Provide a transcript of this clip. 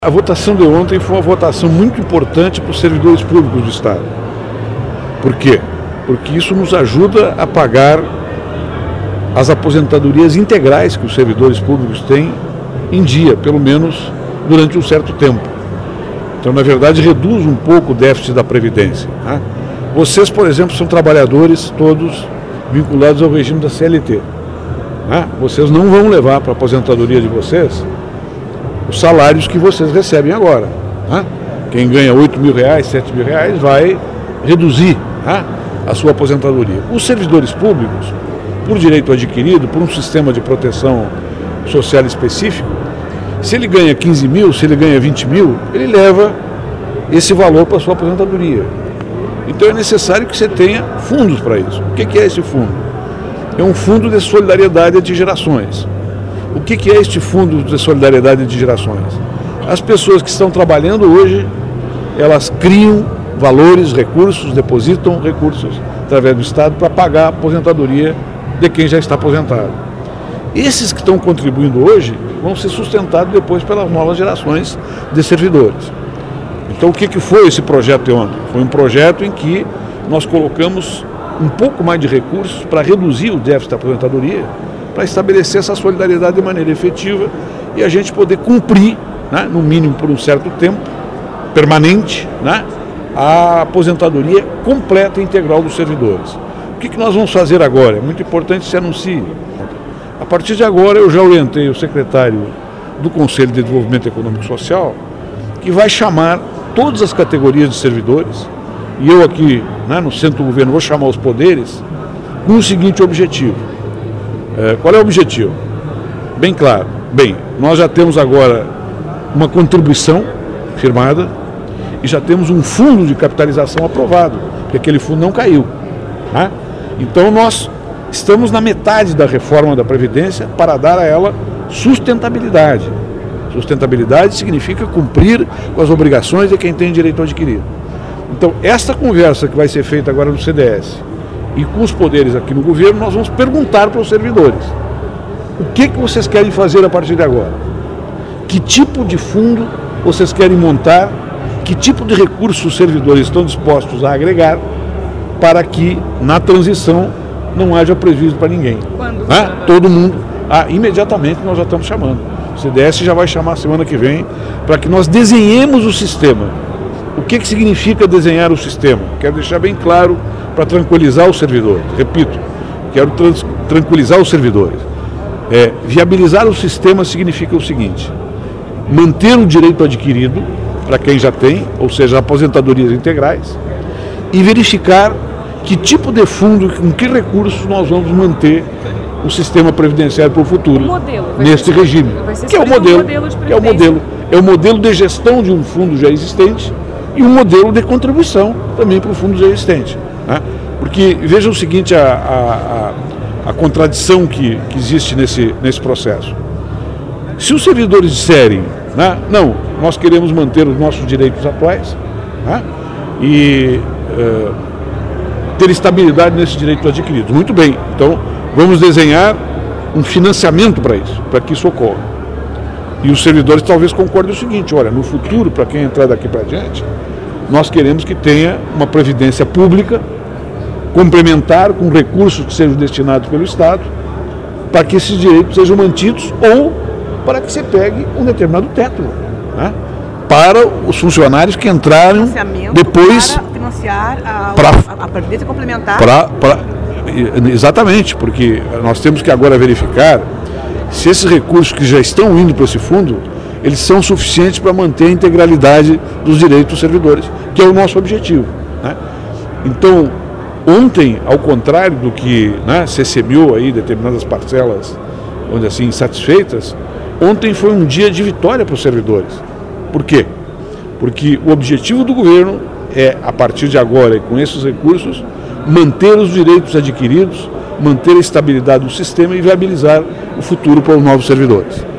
A votação de ontem foi uma votação muito importante para os servidores públicos do Estado. Por quê? Porque isso nos ajuda a pagar as aposentadorias integrais que os servidores públicos têm em dia, pelo menos durante um certo tempo. Então, na verdade, reduz um pouco o déficit da Previdência. Né? Vocês, por exemplo, são trabalhadores todos vinculados ao regime da CLT. Né? Vocês não vão levar para a aposentadoria de vocês os salários que vocês recebem agora. Né? Quem ganha R$8.000, R$7.000 vai reduzir, né, a sua aposentadoria. Os servidores públicos, por direito adquirido, por um sistema de proteção social específico, se ele ganha 15.000, se ele ganha 20.000, ele leva esse valor para a sua aposentadoria. Então é necessário que você tenha fundos para isso. O que é esse fundo? É um fundo de solidariedade entre gerações. O que é este fundo de solidariedade entre gerações? As pessoas que estão trabalhando hoje, elas criam valores, recursos, depositam recursos através do Estado para pagar a aposentadoria de quem já está aposentado. Esses que estão contribuindo hoje vão ser sustentados depois pelas novas gerações de servidores. Então o que foi esse projeto de ontem? Foi um projeto em que nós colocamos um pouco mais de recursos para reduzir o déficit da aposentadoria, para estabelecer essa solidariedade de maneira efetiva e a gente poder cumprir, né, no mínimo por um certo tempo, permanente, né, a aposentadoria completa e integral dos servidores. O que nós vamos fazer agora? É muito importante que se anuncie. A partir de agora eu já orientei o secretário do Conselho de Desenvolvimento Econômico e Social, que vai chamar todas as categorias de servidores, e eu aqui, né, no centro do governo vou chamar os poderes, com o seguinte objetivo. Qual é o objetivo? Bem claro. Bem, nós já temos agora uma contribuição firmada e já temos um fundo de capitalização aprovado, porque aquele fundo não caiu. Né? Então nós estamos na metade da reforma da Previdência para dar a ela sustentabilidade. Sustentabilidade significa cumprir com as obrigações de quem tem direito adquirido. Então, esta conversa que vai ser feita agora no CDS e com os poderes aqui no governo, nós vamos perguntar para os servidores: o que vocês querem fazer a partir de agora? Que tipo de fundo vocês querem montar? Que tipo de recursos os servidores estão dispostos a agregar para que na transição não haja prejuízo para ninguém? Quando? Todo mundo. Imediatamente nós já estamos chamando. O CDS já vai chamar semana que vem para que nós desenhemos o sistema. O que significa desenhar o sistema? Quero deixar bem claro para tranquilizar os servidores. Repito, quero tranquilizar os servidores. Viabilizar o sistema significa o seguinte: manter o direito adquirido para quem já tem, ou seja, aposentadorias integrais, e verificar que tipo de fundo, com que recursos nós vamos manter o sistema previdenciário para o futuro, neste regime. Que é o modelo de gestão de um fundo já existente e um modelo de contribuição também para o fundo já existente. Né? Porque veja o seguinte, a contradição que existe nesse processo. Se os servidores disserem, né, não, nós queremos manter os nossos direitos atuais, né, e ter estabilidade nesses direitos adquiridos, muito bem, então vamos desenhar um financiamento para isso, para que isso ocorra. E os servidores talvez concordem o seguinte: olha, no futuro, para quem entrar daqui para diante, nós queremos que tenha uma previdência pública complementar com recursos que sejam destinados pelo Estado para que esses direitos sejam mantidos ou para que se pegue um determinado teto, né, para os funcionários que entraram depois para financiar a previdência complementar. Exatamente, porque nós temos que agora verificar se esses recursos que já estão indo para esse fundo, eles são suficientes para manter a integralidade dos direitos dos servidores, que é o nosso objetivo. Né? Então, ontem, ao contrário do que, né, se semeou aí determinadas parcelas, onde assim, insatisfeitas, ontem foi um dia de vitória para os servidores. Por quê? Porque o objetivo do governo é, a partir de agora e com esses recursos, manter os direitos adquiridos, manter a estabilidade do sistema e viabilizar o futuro para os novos servidores.